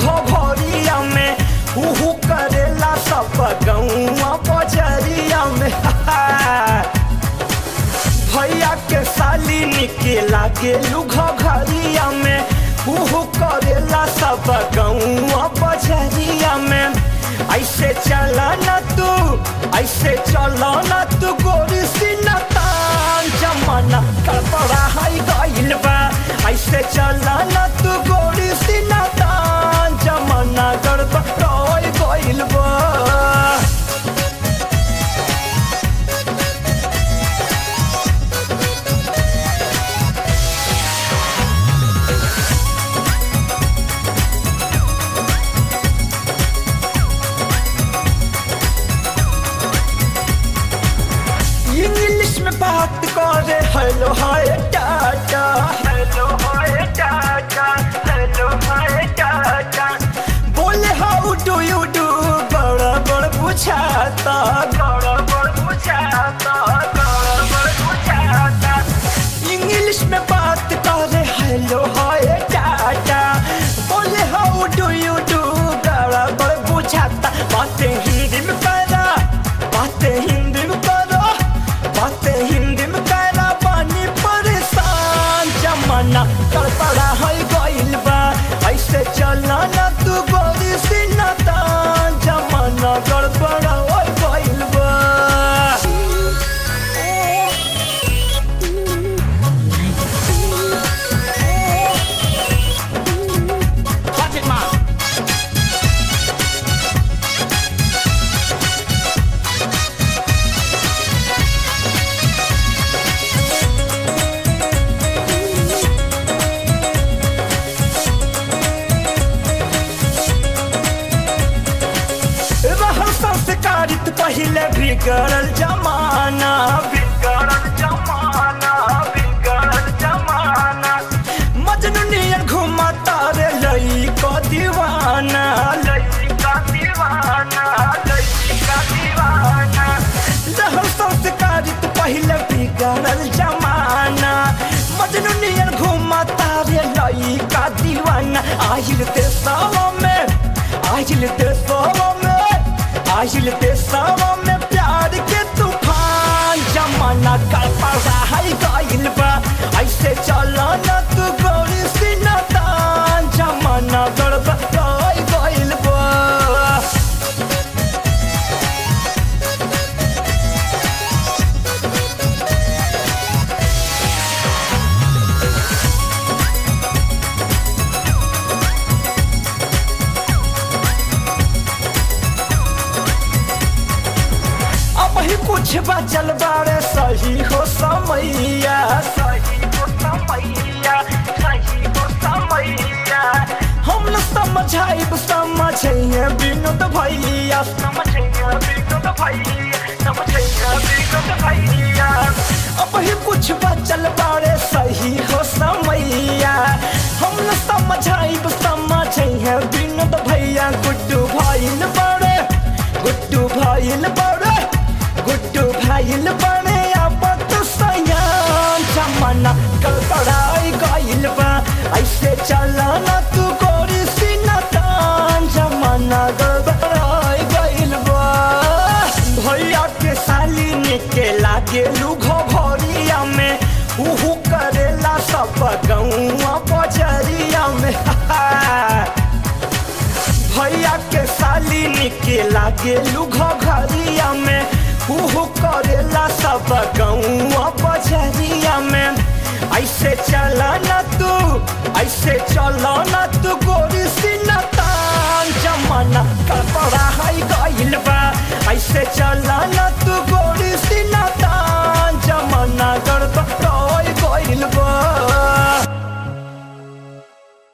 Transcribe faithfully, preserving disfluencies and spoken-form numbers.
घरिया में हु करेला सब गौआ बजरिया में भैया के साली निके लागे घरिया में हु करेला सब गौआ बजरिया में। ऐसे चला न तू ऐसे चला न तू गोरी सीना तान जमाना कपड़ा है गइल बा। ऐसे चला न तू गोरी सीना तान जमाना गड़बड़ गइल बा। इंग्लिश में बात करे hello hi tata hello hi tata hello hi tata बोले हाउ डू यू डू बड़ा बड़ बुझाता बड़ा बड़ बुझाता बड़ा बड़ बुझाता। इंग्लिश में बात करे हेलो हाय टाटा बोले हाउ डू यू डू बड़ा बड़ बुझाता। बातें हिंदी में करा बातें हिंदी में करो बातें हिंदी में कहना पानी परेशान जमाना गड़बड़ा है गइल बा। ऐसे चला ना तू गोरी सीना तान जमाना गड़बड़ा है गइल बा। संस्कारित पहले बिगड़ल जमाना बिगड़ल जमाना बिगड़ल जमाना मजनू नियर घुमाता रे लइका दीवाना लइका दीवाना लइका दीवाना। रहल संस्कारित पहले बिगड़ल जमाना मजनू नियर घुमाता रे लइका दीवाना। आइल देशवा में आइल देशवा में आइल देशवा में प्यार के तूफान जमाना गड़बड़ा है गइल बा। ऐसे चला न तू गोरी सीना तान जमाना गड़बड़ा है गइल बा। कुछ बचल बारे सही हो समैया सही हो समैया सही हो समैया। हम न समझाइब समझैया विनोद भैया समझैया विनोद भैया समझैया विनोद भैया। अब ही कुछ बचल बारे सही हो समैया हम न समझाइब समझैया विनोद भैया। गुड्डू भाईल बड़े गुड्डू भाईल बड़े गुड्डू भाईल बने आपत सयान जमाना गड़बड़ा गइल बा। ऐसे चला ना तू गोरी सीना तान जमाना गड़बड़ा गइल बा। भैया के साली निके लागे घरिया में हु करेला सब गौआ बजरिया में भैया के साली निके लागे घरिया में हु करेला सब गौआ बजरिया में। ऐसे चला न तू ऐसे चला न तू गोरी सीना तान जमाना गड़बड़ा है गइल बा। ऐसे चला न